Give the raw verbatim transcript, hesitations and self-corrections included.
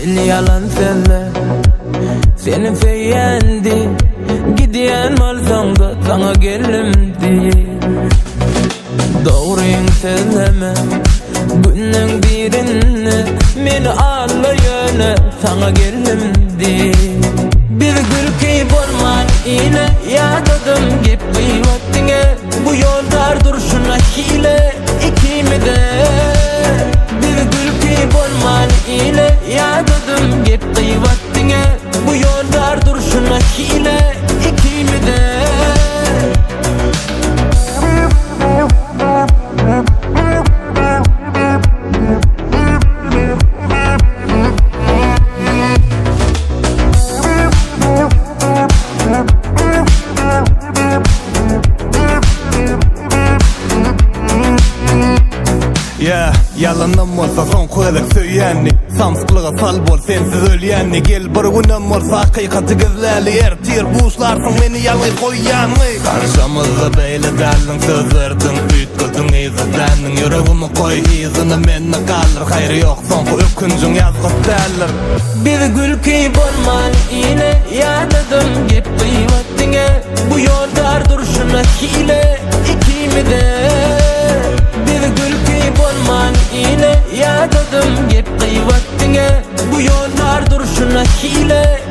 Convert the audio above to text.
Beni yalan söyleme, senin feyendi. Gidiyen olsan da sana gelimdi. Doğruyun söyleme, günün birini meni ağlayana sana gelimdi. Bir gül ki borman ile yadadım gip kıyvatine. Bu yollar duruşuna hile ikimi de. Bir gül ki borman ile yadadım gip kıyvatine. Bu yollar duruşuna hile ikimi de. Yeah, yalanım olsa son koyalak söyyenni. Samsıklığa sal bol sensiz ölyenni. Gel bir günüm olsa hakikati gizleli. Ertir buğuşlarsın beni yalı koyyanni. Karşımızda beyle derdin söz verdin. Büyütküldün izledendin. Yüreğimi koy izini menne kalır. Hayrı yok son koy öküncün yazgıt derler. Bir gül ki borman ile yadadım gip kıyvatine. Bu yollar duruşuna hile ikimi de. Bir gül ki borman ile yadadım gip kıyvatine. Bu yollar duruşuna hile